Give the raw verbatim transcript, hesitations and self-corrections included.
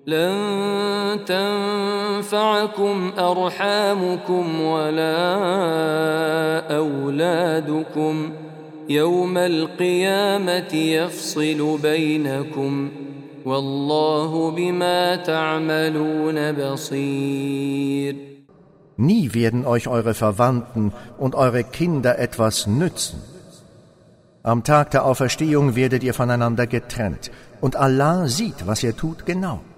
لن تنفعكم أرحامكم ولا أولادكم يوم القيامة يفصل بينكم والله بما تعملون بصير. Nie werden euch eure Verwandten und eure Kinder etwas nützen. Am Tag der Auferstehung werdet ihr voneinander getrennt, und Allah sieht, was ihr tut, genau.